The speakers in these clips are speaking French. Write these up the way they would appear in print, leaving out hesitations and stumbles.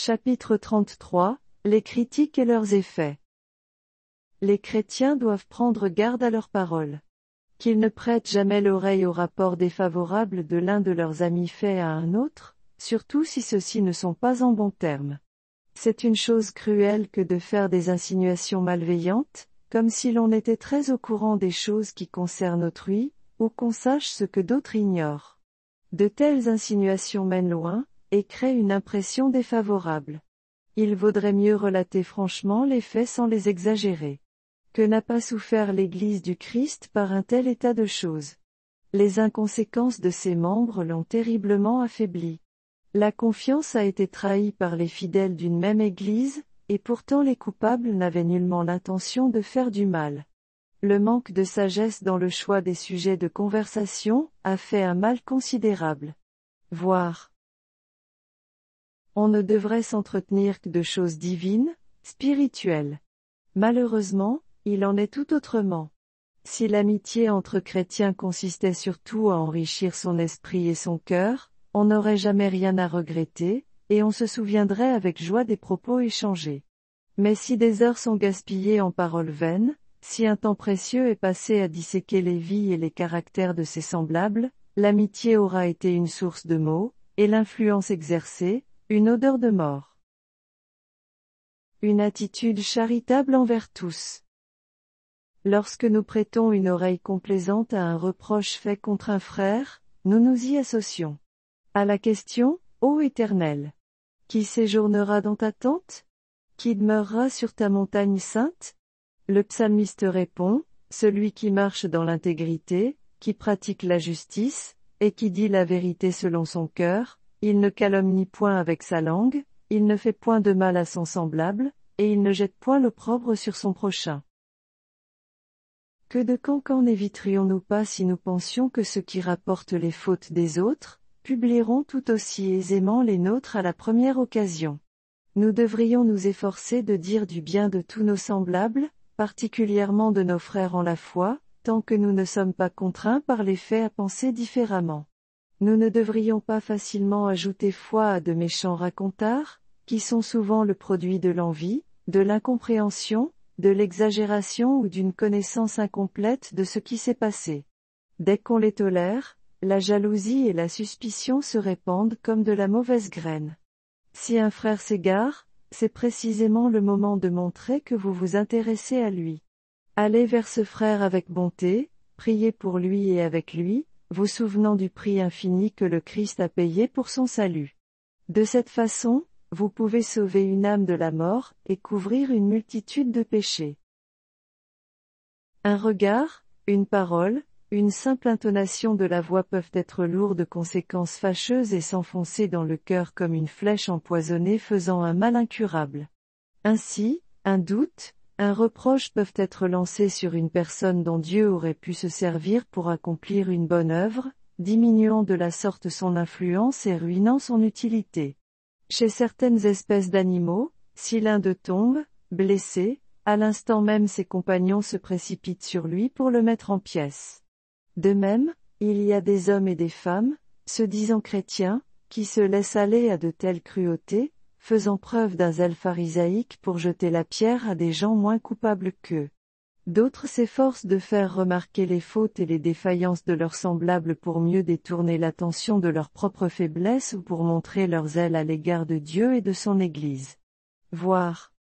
Chapitre 33, les critiques et leurs effets. Les chrétiens doivent prendre garde à leurs paroles. Qu'ils ne prêtent jamais l'oreille aux rapports défavorables de l'un de leurs amis faits à un autre, surtout si ceux-ci ne sont pas en bons termes. C'est une chose cruelle que de faire des insinuations malveillantes, comme si l'on était très au courant des choses qui concernent autrui, ou qu'on sache ce que d'autres ignorent. De telles insinuations mènent loin, et créent une impression défavorable. Il vaudrait mieux relater franchement les faits sans les exagérer. Que n'a pas souffert l'Église du Christ par un tel état de choses? Les inconséquences de ses membres l'ont terriblement affaiblie. La confiance a été trahie par les fidèles d'une même Église, et pourtant les coupables n'avaient nullement l'intention de faire du mal. Le manque de sagesse dans le choix des sujets de conversation a fait un mal considérable. Voir. On ne devrait s'entretenir que de choses divines, spirituelles. Malheureusement, il en est tout autrement. Si l'amitié entre chrétiens consistait surtout à enrichir son esprit et son cœur, on n'aurait jamais rien à regretter, et on se souviendrait avec joie des propos échangés. Mais si des heures sont gaspillées en paroles vaines, si un temps précieux est passé à disséquer les vies et les caractères de ses semblables, l'amitié aura été une source de maux, et l'influence exercée, une odeur de mort. Une attitude charitable envers tous. Lorsque nous prêtons une oreille complaisante à un reproche fait contre un frère, nous nous y associons. À la question, ô Éternel, qui séjournera dans ta tente? Qui demeurera sur ta montagne sainte? Le psalmiste répond, celui qui marche dans l'intégrité, qui pratique la justice, et qui dit la vérité selon son cœur, il ne calomnie point avec sa langue, il ne fait point de mal à son semblable, et il ne jette point l'opprobre sur son prochain. Que de cancans n'éviterions-nous pas si nous pensions que ceux qui rapportent les fautes des autres, publieront tout aussi aisément les nôtres à la première occasion. Nous devrions nous efforcer de dire du bien de tous nos semblables, particulièrement de nos frères en la foi, tant que nous ne sommes pas contraints par les faits à penser différemment. Nous ne devrions pas facilement ajouter foi à de méchants racontards, qui sont souvent le produit de l'envie, de l'incompréhension, de l'exagération ou d'une connaissance incomplète de ce qui s'est passé. Dès qu'on les tolère, la jalousie et la suspicion se répandent comme de la mauvaise graine. Si un frère s'égare, c'est précisément le moment de montrer que vous vous intéressez à lui. Allez vers ce frère avec bonté, priez pour lui et avec lui, vous souvenant du prix infini que le Christ a payé pour son salut. De cette façon, vous pouvez sauver une âme de la mort et couvrir une multitude de péchés. Un regard, une parole, une simple intonation de la voix peuvent être lourdes de conséquences fâcheuses et s'enfoncer dans le cœur comme une flèche empoisonnée faisant un mal incurable. Ainsi, un doute, un reproche peuvent être lancés sur une personne dont Dieu aurait pu se servir pour accomplir une bonne œuvre, diminuant de la sorte son influence et ruinant son utilité. Chez certaines espèces d'animaux, si l'un d'eux tombe, blessé, à l'instant même ses compagnons se précipitent sur lui pour le mettre en pièces. De même, il y a des hommes et des femmes, se disant chrétiens, qui se laissent aller à de telles cruautés, faisant preuve d'un zèle pharisaïque pour jeter la pierre à des gens moins coupables qu'eux. D'autres s'efforcent de faire remarquer les fautes et les défaillances de leurs semblables pour mieux détourner l'attention de leurs propres faiblesses ou pour montrer leur zèle à l'égard de Dieu et de son Église. Voir.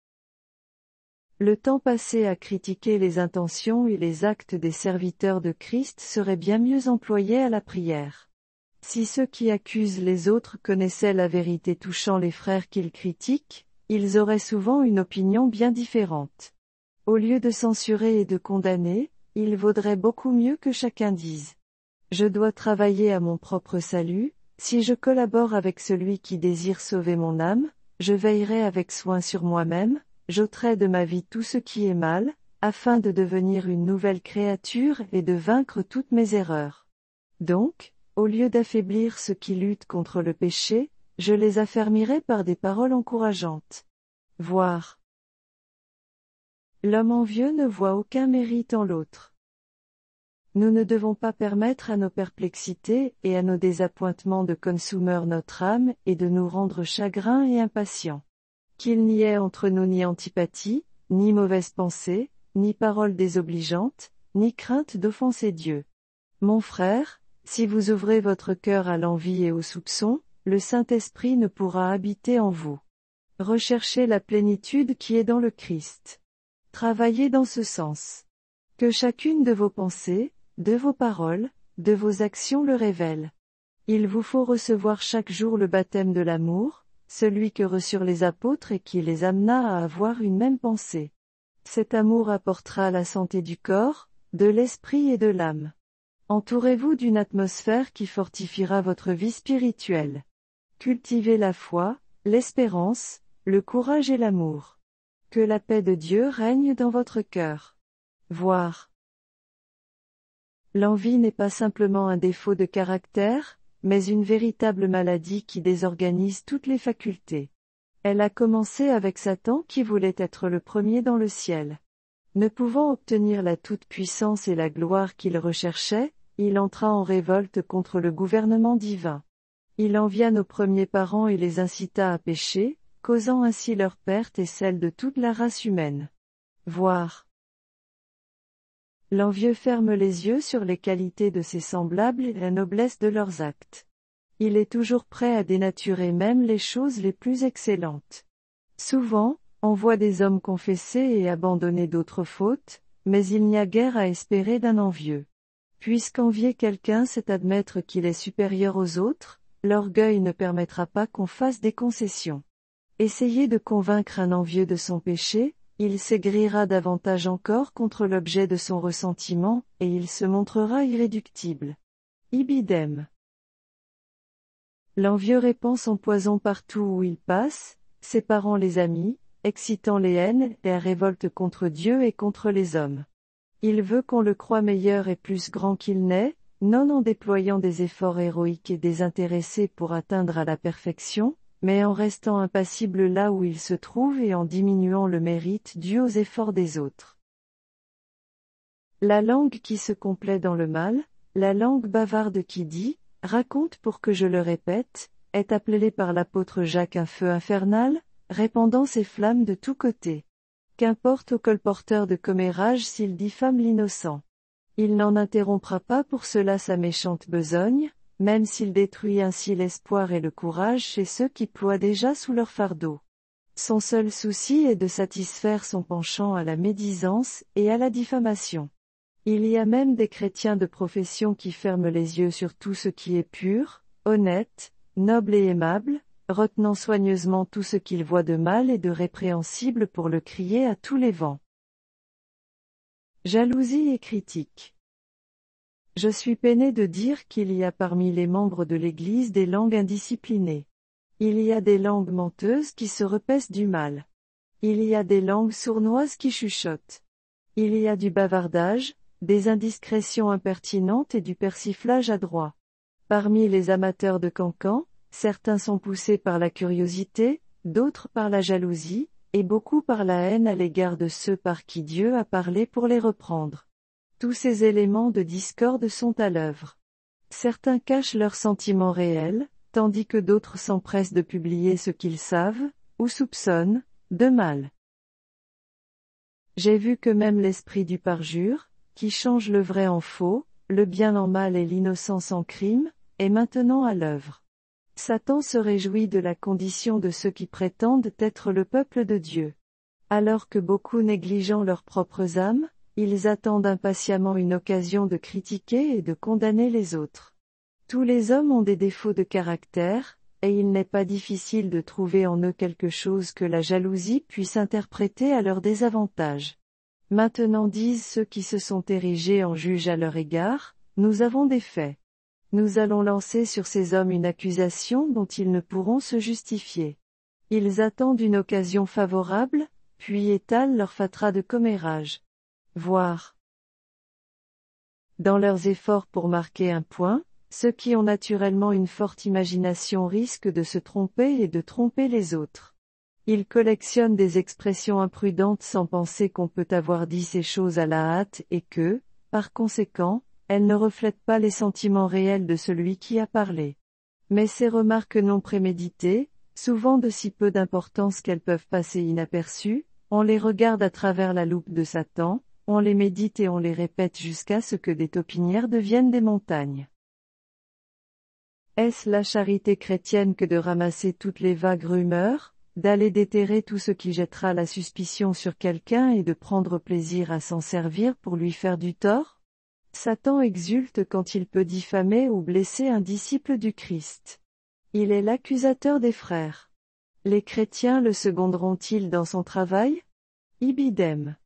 Le temps passé à critiquer les intentions et les actes des serviteurs de Christ serait bien mieux employé à la prière. Si ceux qui accusent les autres connaissaient la vérité touchant les frères qu'ils critiquent, ils auraient souvent une opinion bien différente. Au lieu de censurer et de condamner, il vaudrait beaucoup mieux que chacun dise: je dois travailler à mon propre salut, si je collabore avec celui qui désire sauver mon âme, je veillerai avec soin sur moi-même, j'ôterai de ma vie tout ce qui est mal, afin de devenir une nouvelle créature et de vaincre toutes mes erreurs. Donc, au lieu d'affaiblir ceux qui luttent contre le péché, je les affermirai par des paroles encourageantes. Voir. L'homme envieux ne voit aucun mérite en l'autre. Nous ne devons pas permettre à nos perplexités et à nos désappointements de consumer notre âme et de nous rendre chagrins et impatients. Qu'il n'y ait entre nous ni antipathie, ni mauvaise pensée, ni parole désobligeante, ni crainte d'offenser Dieu. Mon frère, si vous ouvrez votre cœur à l'envie et au soupçon, le Saint-Esprit ne pourra habiter en vous. Recherchez la plénitude qui est dans le Christ. Travaillez dans ce sens. Que chacune de vos pensées, de vos paroles, de vos actions le révèle. Il vous faut recevoir chaque jour le baptême de l'amour, celui que reçurent les apôtres et qui les amena à avoir une même pensée. Cet amour apportera la santé du corps, de l'esprit et de l'âme. Entourez-vous d'une atmosphère qui fortifiera votre vie spirituelle. Cultivez la foi, l'espérance, le courage et l'amour. Que la paix de Dieu règne dans votre cœur. Voir. L'envie n'est pas simplement un défaut de caractère, mais une véritable maladie qui désorganise toutes les facultés. Elle a commencé avec Satan qui voulait être le premier dans le ciel. Ne pouvant obtenir la toute-puissance et la gloire qu'il recherchait, il entra en révolte contre le gouvernement divin. Il envia nos premiers parents et les incita à pécher, causant ainsi leur perte et celle de toute la race humaine. Voir. L'envieux ferme les yeux sur les qualités de ses semblables et la noblesse de leurs actes. Il est toujours prêt à dénaturer même les choses les plus excellentes. Souvent, on voit des hommes confesser et abandonner d'autres fautes, mais il n'y a guère à espérer d'un envieux. Puisqu'envier quelqu'un c'est admettre qu'il est supérieur aux autres, l'orgueil ne permettra pas qu'on fasse des concessions. Essayez de convaincre un envieux de son péché, il s'aigrira davantage encore contre l'objet de son ressentiment, et il se montrera irréductible. Ibidem. L'envieux répand son poison partout où il passe, séparant les amis, excitant les haines, la révolte contre Dieu et contre les hommes. Il veut qu'on le croie meilleur et plus grand qu'il n'est, non en déployant des efforts héroïques et désintéressés pour atteindre à la perfection, mais en restant impassible là où il se trouve et en diminuant le mérite dû aux efforts des autres. La langue qui se complaît dans le mal, la langue bavarde qui dit, raconte pour que je le répète, est appelée par l'apôtre Jacques un feu infernal, répandant ses flammes de tous côtés. Qu'importe au colporteur de commérage s'il diffame l'innocent. Il n'en interrompra pas pour cela sa méchante besogne, même s'il détruit ainsi l'espoir et le courage chez ceux qui ploient déjà sous leur fardeau. Son seul souci est de satisfaire son penchant à la médisance et à la diffamation. Il y a même des chrétiens de profession qui ferment les yeux sur tout ce qui est pur, honnête, noble et aimable, retenant soigneusement tout ce qu'ils voient de mal et de répréhensible pour le crier à tous les vents. Jalousie et critique. Je suis peiné de dire qu'il y a parmi les membres de l'Église des langues indisciplinées. Il y a des langues menteuses qui se repaissent du mal. Il y a des langues sournoises qui chuchotent. Il y a du bavardage, des indiscrétions impertinentes et du persiflage adroit. Parmi les amateurs de cancans, certains sont poussés par la curiosité, d'autres par la jalousie, et beaucoup par la haine à l'égard de ceux par qui Dieu a parlé pour les reprendre. Tous ces éléments de discorde sont à l'œuvre. Certains cachent leurs sentiments réels, tandis que d'autres s'empressent de publier ce qu'ils savent, ou soupçonnent, de mal. J'ai vu que même l'esprit du parjure, qui change le vrai en faux, le bien en mal et l'innocence en crime, est maintenant à l'œuvre. Satan se réjouit de la condition de ceux qui prétendent être le peuple de Dieu. Alors que beaucoup négligeant leurs propres âmes, ils attendent impatiemment une occasion de critiquer et de condamner les autres. Tous les hommes ont des défauts de caractère, et il n'est pas difficile de trouver en eux quelque chose que la jalousie puisse interpréter à leur désavantage. Maintenant disent ceux qui se sont érigés en juges à leur égard, nous avons des faits. Nous allons lancer sur ces hommes une accusation dont ils ne pourront se justifier. Ils attendent une occasion favorable, puis étalent leur fatras de commérage. Voir. Dans leurs efforts pour marquer un point, ceux qui ont naturellement une forte imagination risquent de se tromper et de tromper les autres. Ils collectionnent des expressions imprudentes sans penser qu'on peut avoir dit ces choses à la hâte et que, par conséquent, elles ne reflètent pas les sentiments réels de celui qui a parlé. Mais ces remarques non préméditées, souvent de si peu d'importance qu'elles peuvent passer inaperçues, on les regarde à travers la loupe de Satan, on les médite et on les répète jusqu'à ce que des taupinières deviennent des montagnes. Est-ce la charité chrétienne que de ramasser toutes les vagues rumeurs, d'aller déterrer tout ce qui jettera la suspicion sur quelqu'un et de prendre plaisir à s'en servir pour lui faire du tort? Satan exulte quand il peut diffamer ou blesser un disciple du Christ. Il est l'accusateur des frères. Les chrétiens le seconderont-ils dans son travail? Ibidem.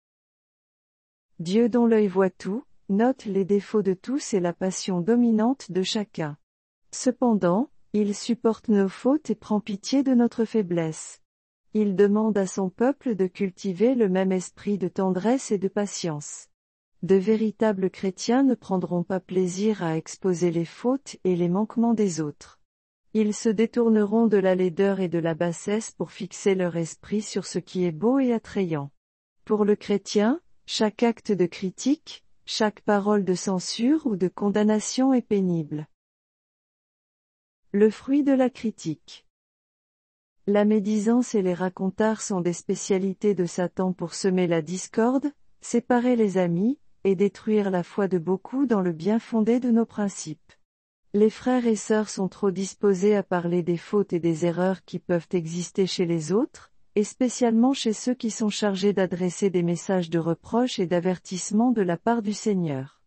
Dieu dont l'œil voit tout, note les défauts de tous et la passion dominante de chacun. Cependant, il supporte nos fautes et prend pitié de notre faiblesse. Il demande à son peuple de cultiver le même esprit de tendresse et de patience. De véritables chrétiens ne prendront pas plaisir à exposer les fautes et les manquements des autres. Ils se détourneront de la laideur et de la bassesse pour fixer leur esprit sur ce qui est beau et attrayant. Pour le chrétien, chaque acte de critique, chaque parole de censure ou de condamnation est pénible. Le fruit de la critique. La médisance et les racontars sont des spécialités de Satan pour semer la discorde, séparer les amis, et détruire la foi de beaucoup dans le bien fondé de nos principes. Les frères et sœurs sont trop disposés à parler des fautes et des erreurs qui peuvent exister chez les autres, et spécialement chez ceux qui sont chargés d'adresser des messages de reproche et d'avertissement de la part du Seigneur.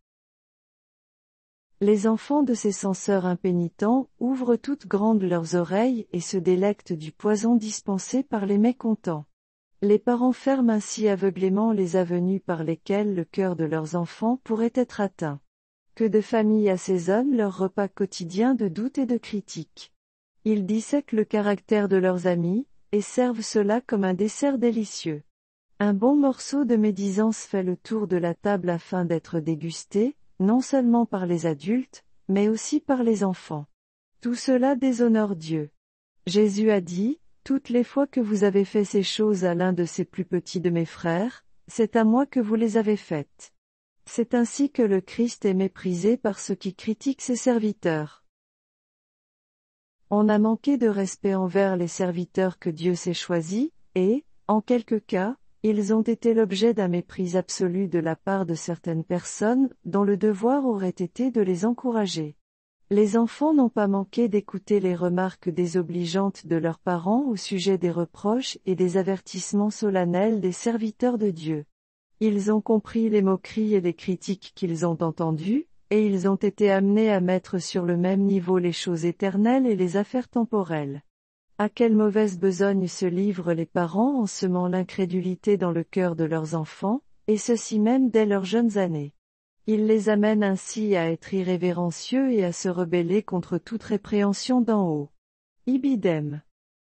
Les enfants de ces censeurs impénitents ouvrent toutes grandes leurs oreilles et se délectent du poison dispensé par les mécontents. Les parents ferment ainsi aveuglément les avenues par lesquelles le cœur de leurs enfants pourrait être atteint. Que de familles assaisonnent leur repas quotidien de doute et de critique. Ils dissèquent le caractère de leurs amis, et servent cela comme un dessert délicieux. Un bon morceau de médisance fait le tour de la table afin d'être dégusté, non seulement par les adultes, mais aussi par les enfants. Tout cela déshonore Dieu. Jésus a dit, « Toutes les fois que vous avez fait ces choses à l'un de ces plus petits de mes frères, c'est à moi que vous les avez faites. » C'est ainsi que le Christ est méprisé par ceux qui critiquent ses serviteurs. On a manqué de respect envers les serviteurs que Dieu s'est choisis, et, en quelques cas, ils ont été l'objet d'un mépris absolu de la part de certaines personnes, dont le devoir aurait été de les encourager. Les enfants n'ont pas manqué d'écouter les remarques désobligeantes de leurs parents au sujet des reproches et des avertissements solennels des serviteurs de Dieu. Ils ont compris les moqueries et les critiques qu'ils ont entendues, et ils ont été amenés à mettre sur le même niveau les choses éternelles et les affaires temporelles. À quelle mauvaise besogne se livrent les parents en semant l'incrédulité dans le cœur de leurs enfants, et ceci même dès leurs jeunes années. Ils les amènent ainsi à être irrévérencieux et à se rebeller contre toute répréhension d'en haut. Ibidem.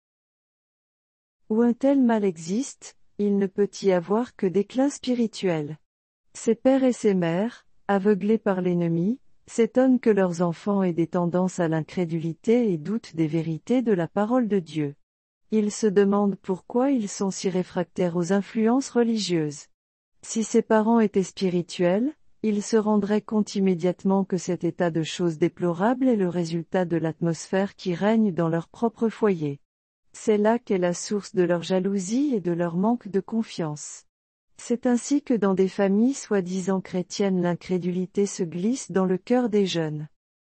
Où un tel mal existe, il ne peut y avoir que déclin spirituel. Ces pères et ces mères, aveuglés par l'ennemi, s'étonnent que leurs enfants aient des tendances à l'incrédulité et doutent des vérités de la parole de Dieu. Ils se demandent pourquoi ils sont si réfractaires aux influences religieuses. Si ces parents étaient spirituels, ils se rendraient compte immédiatement que cet état de choses déplorable est le résultat de l'atmosphère qui règne dans leur propre foyer. C'est là qu'est la source de leur jalousie et de leur manque de confiance. C'est ainsi que dans des familles soi-disant chrétiennes l'incrédulité se glisse dans le cœur des jeunes.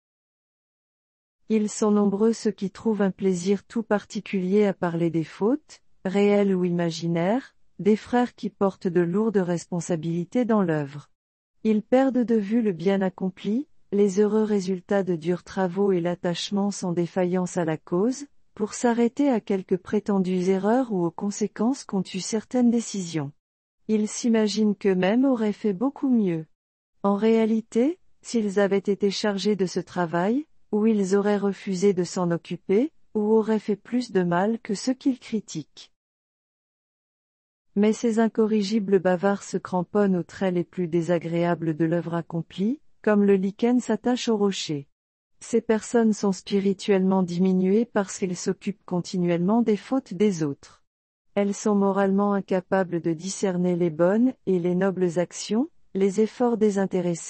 Ils sont nombreux ceux qui trouvent un plaisir tout particulier à parler des fautes, réelles ou imaginaires, des frères qui portent de lourdes responsabilités dans l'œuvre. Ils perdent de vue le bien accompli, les heureux résultats de durs travaux et l'attachement sans défaillance à la cause, pour s'arrêter à quelques prétendues erreurs ou aux conséquences qu'ont eues certaines décisions. Ils s'imaginent qu'eux-mêmes auraient fait beaucoup mieux. En réalité, s'ils avaient été chargés de ce travail, ou ils auraient refusé de s'en occuper, ou auraient fait plus de mal que ceux qu'ils critiquent. Mais ces incorrigibles bavards se cramponnent aux traits les plus désagréables de l'œuvre accomplie, comme le lichen s'attache au rocher. Ces personnes sont spirituellement diminuées parce qu'elles s'occupent continuellement des fautes des autres. Elles sont moralement incapables de discerner les bonnes et les nobles actions, les efforts désintéressés,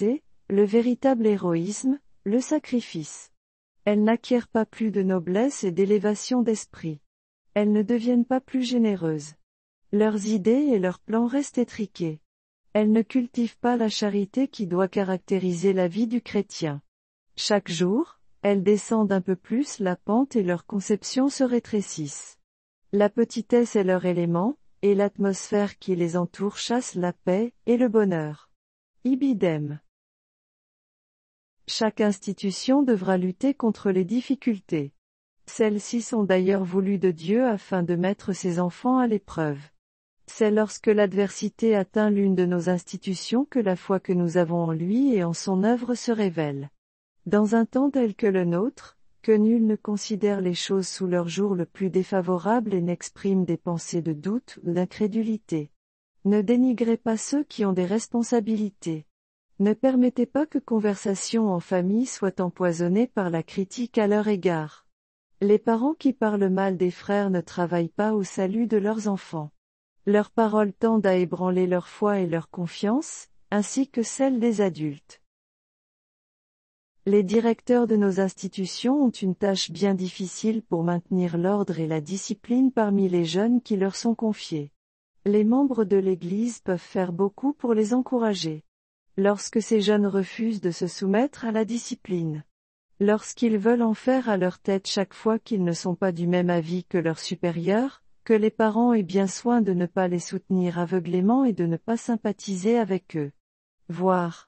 le véritable héroïsme, le sacrifice. Elles n'acquièrent pas plus de noblesse et d'élévation d'esprit. Elles ne deviennent pas plus généreuses. Leurs idées et leurs plans restent étriqués. Elles ne cultivent pas la charité qui doit caractériser la vie du chrétien. Chaque jour, elles descendent un peu plus la pente et leurs conceptions se rétrécissent. La petitesse est leur élément, et l'atmosphère qui les entoure chasse la paix et le bonheur. Ibidem. Chaque institution devra lutter contre les difficultés. Celles-ci sont d'ailleurs voulues de Dieu afin de mettre ses enfants à l'épreuve. C'est lorsque l'adversité atteint l'une de nos institutions que la foi que nous avons en lui et en son œuvre se révèle. Dans un temps tel que le nôtre, que nul ne considère les choses sous leur jour le plus défavorable et n'exprime des pensées de doute ou d'incrédulité. Ne dénigrez pas ceux qui ont des responsabilités. Ne permettez pas que conversation en famille soit empoisonnée par la critique à leur égard. Les parents qui parlent mal des frères ne travaillent pas au salut de leurs enfants. Leurs paroles tendent à ébranler leur foi et leur confiance, ainsi que celle des adultes. Les directeurs de nos institutions ont une tâche bien difficile pour maintenir l'ordre et la discipline parmi les jeunes qui leur sont confiés. Les membres de l'Église peuvent faire beaucoup pour les encourager. Lorsque ces jeunes refusent de se soumettre à la discipline, lorsqu'ils veulent en faire à leur tête chaque fois qu'ils ne sont pas du même avis que leurs supérieurs, que les parents aient bien soin de ne pas les soutenir aveuglément et de ne pas sympathiser avec eux. Voire,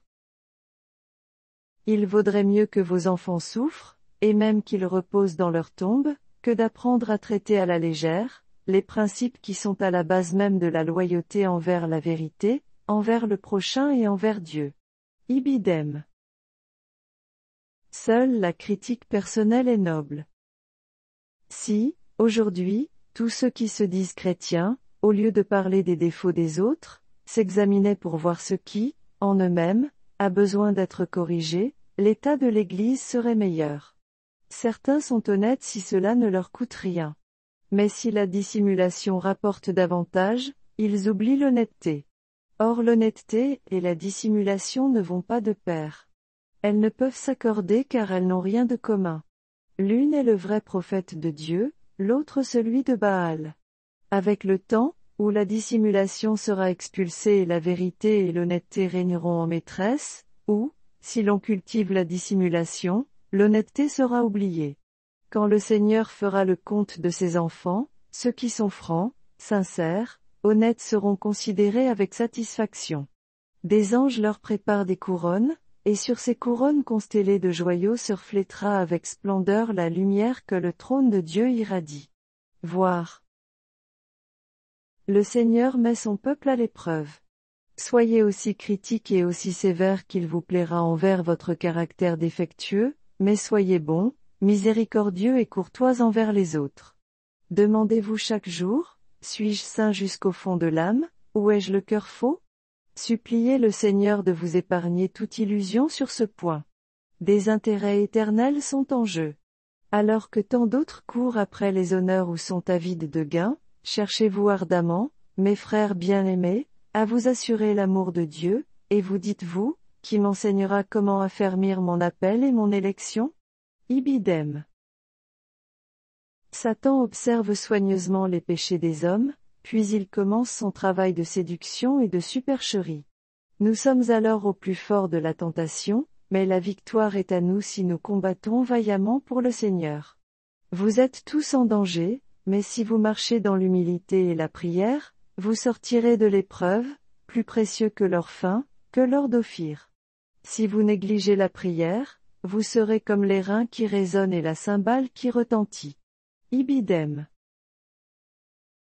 il vaudrait mieux que vos enfants souffrent, et même qu'ils reposent dans leur tombe, que d'apprendre à traiter à la légère les principes qui sont à la base même de la loyauté envers la vérité, envers le prochain et envers Dieu. Ibidem. Seule la critique personnelle est noble. Si, aujourd'hui, tous ceux qui se disent chrétiens, au lieu de parler des défauts des autres, s'examinaient pour voir ce qui, en eux-mêmes, a besoin d'être corrigé, l'état de l'Église serait meilleur. Certains sont honnêtes si cela ne leur coûte rien. Mais si la dissimulation rapporte davantage, ils oublient l'honnêteté. Or l'honnêteté et la dissimulation ne vont pas de pair. Elles ne peuvent s'accorder car elles n'ont rien de commun. L'une est le vrai prophète de Dieu, l'autre celui de Baal. Avec le temps, où la dissimulation sera expulsée et la vérité et l'honnêteté régneront en maîtresse, ou, si l'on cultive la dissimulation, l'honnêteté sera oubliée. Quand le Seigneur fera le compte de ses enfants, ceux qui sont francs, sincères, honnêtes seront considérés avec satisfaction. Des anges leur préparent des couronnes, et sur ces couronnes constellées de joyaux se reflètera avec splendeur la lumière que le trône de Dieu irradie. Voir. Le Seigneur met son peuple à l'épreuve. Soyez aussi critiques et aussi sévères qu'il vous plaira envers votre caractère défectueux, mais soyez bons, miséricordieux et courtois envers les autres. Demandez-vous chaque jour, suis-je saint jusqu'au fond de l'âme, ou ai-je le cœur faux? Suppliez le Seigneur de vous épargner toute illusion sur ce point. Des intérêts éternels sont en jeu. Alors que tant d'autres courent après les honneurs ou sont avides de gains, cherchez-vous ardemment, mes frères bien-aimés, à vous assurer l'amour de Dieu, et vous dites-vous, qui m'enseignera comment affermir mon appel et mon élection? Ibidem. Satan observe soigneusement les péchés des hommes, puis il commence son travail de séduction et de supercherie. Nous sommes alors au plus fort de la tentation, mais la victoire est à nous si nous combattons vaillamment pour le Seigneur. Vous êtes tous en danger, mais si vous marchez dans l'humilité et la prière, vous sortirez de l'épreuve, plus précieux que l'or fin, que l'or d'Ophir. Si vous négligez la prière, vous serez comme l'airain qui résonne et la cymbale qui retentit. Ibidem.